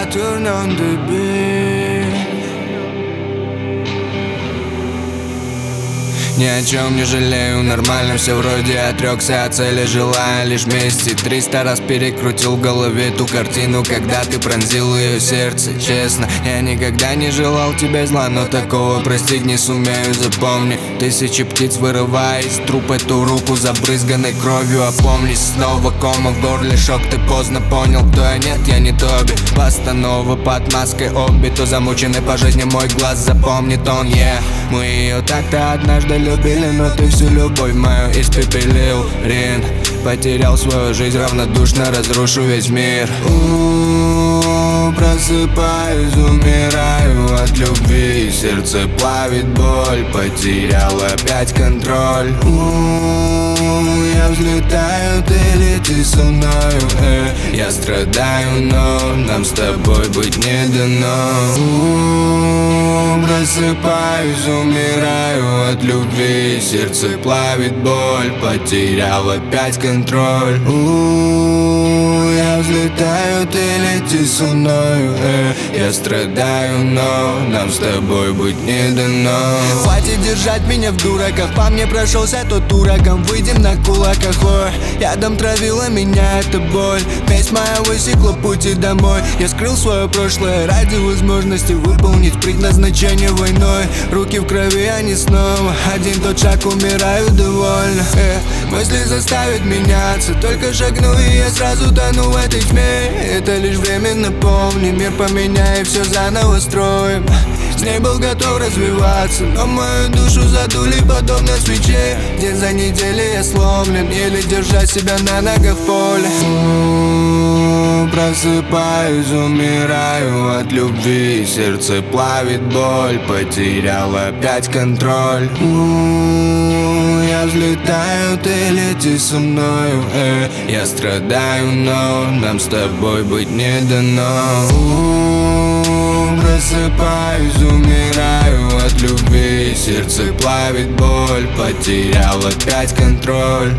turn on the beat. Ни о чем не жалею, нормально все вроде. Отрекся от цели, желая лишь мести. 300 раз перекрутил в голове ту картину, когда ты пронзил ее сердце. Честно, я никогда не желал тебе зла, но такого простить не сумею, запомни. Тысячи птиц, вырывая из трупа эту руку, забрызганной кровью. Опомнись, снова кома в горле, шок, ты поздно понял, кто я, нет, я не Тоби. Постанова под маской обе, то замученный по жизни мой глаз запомнит он, Мы ее так-то однажды любили, но ты всю любовь мою испепелил. Рин, потерял свою жизнь, равнодушно разрушу весь мир. Просыпаюсь, умираю от любви, сердце плавит боль, потерял опять контроль. Я взлетаю, ты лети со мною, Я страдаю, но нам с тобой быть не дано. Просыпаюсь, умираю от любви, сердце плавит боль, потерял опять контроль. Я взлетаю, ты лети со мною, Я страдаю, но нам с тобой быть не дано. Хватит держать меня в дураках, по мне прошелся тот ураган. Выйдем на кулаках, ядом травила меня эта боль. Месть моя высекла пути домой. Я скрыл свое прошлое ради возможности выполнить предназначение войной. Руки в крови, они снова один тот шаг, умираю довольно. Мысли заставят меняться, только шагну и я сразу тону в этой тьме. Это лишь временно, помни, мир поменяй, все заново строим. С ней был готов развиваться, но мою душу задули подобно свече. День за неделей я сломлен, еле держать себя на ногах в поле. Просыпаюсь, умираю от любви, сердце плавит боль, потерял опять контроль. Я взлетаю, ты лети со мною, Я страдаю, но нам с тобой быть не дано. Просыпаюсь, умираю от любви, сердце плавит боль, потерял опять контроль.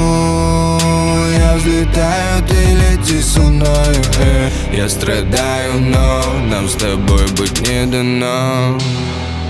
Я взлетаю, ты лети со мною, Я страдаю, но нам с тобой быть не дано.